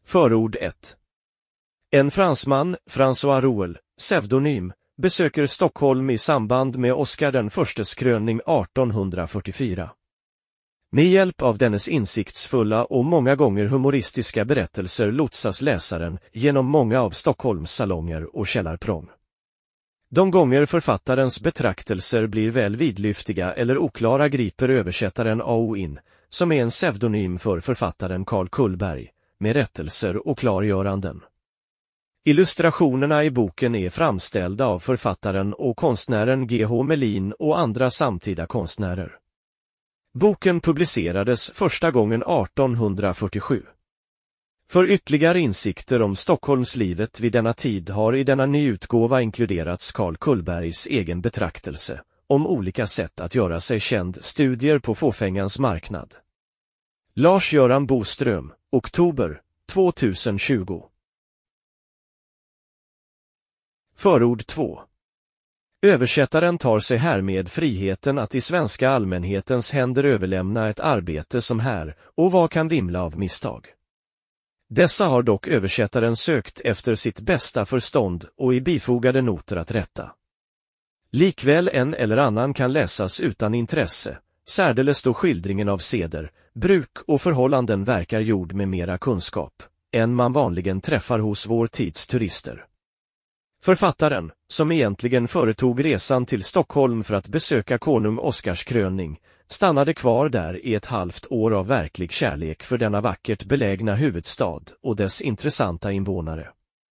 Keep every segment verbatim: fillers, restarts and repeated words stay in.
Förord ett. En fransman, François Rouel, pseudonym, besöker Stockholm i samband med Oscar den förstes kröning arton fyrtiofyra. Med hjälp av dennes insiktsfulla och många gånger humoristiska berättelser lotsas läsaren genom många av Stockholms salonger och källarprång. De gånger författarens betraktelser blir väl vidlyftiga eller oklara griper översättaren A O in, som är en pseudonym för författaren Carl Cullberg, med rättelser och klargöranden. Illustrationerna i boken är framställda av författaren och konstnären G H Melin och andra samtida konstnärer. Boken publicerades första gången arton fyrtiosju. För ytterligare insikter om Stockholmslivet vid denna tid har i denna nyutgåva inkluderats Carl Cullbergs egen betraktelse om olika sätt att göra sig känd, studier på fåfängans marknad. Lars-Göran Boström, oktober tjugohundratjugo. Förord två. Översättaren tar sig härmed friheten att i svenska allmänhetens händer överlämna ett arbete som här och vad kan vimla av misstag. Dessa har dock översättaren sökt efter sitt bästa förstånd och i bifogade noter att rätta. Likväl en eller annan kan läsas utan intresse, särdeles då skildringen av seder, bruk och förhållanden verkar gjord med mera kunskap än man vanligen träffar hos vår tids turister. Författaren, som egentligen företog resan till Stockholm för att besöka konung Oscars kröning, stannade kvar där i ett halvt år av verklig kärlek för denna vackert belägna huvudstad och dess intressanta invånare.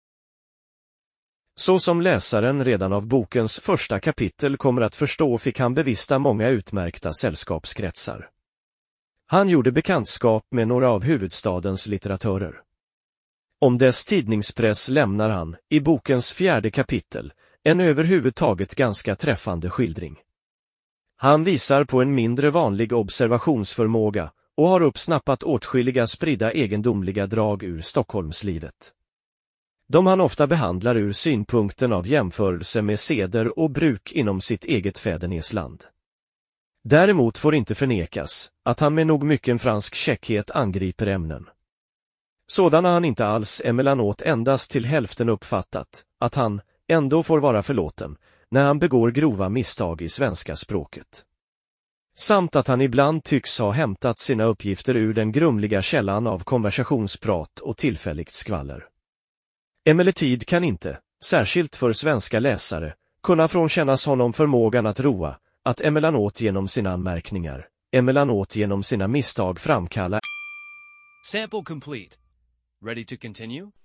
Så som läsaren redan av bokens första kapitel kommer att förstå fick han bevista många utmärkta sällskapskretsar. Han gjorde bekantskap med några av huvudstadens litteratörer. Om dess tidningspress lämnar han, i bokens fjärde kapitel, en överhuvudtaget ganska träffande skildring. Han visar på en mindre vanlig observationsförmåga och har uppsnappat åtskilliga spridda egendomliga drag ur Stockholmslivet. De han ofta behandlar ur synpunkten av jämförelse med seder och bruk inom sitt eget fädernesland. Däremot får inte förnekas att han med nog mycken fransk käckhet angriper ämnen. Sådana han inte alls emellanåt endast till hälften uppfattat, att han ändå får vara förlåten när han begår grova misstag i svenska språket. Samt att han ibland tycks ha hämtat sina uppgifter ur den grumliga källan av konversationsprat och tillfälligt skvaller. Emellertid kan inte, särskilt för svenska läsare, kunna frånkännas honom förmågan att roa, att emellanåt genom sina anmärkningar, emellanåt genom sina misstag framkalla. Sample complete. Ready to continue?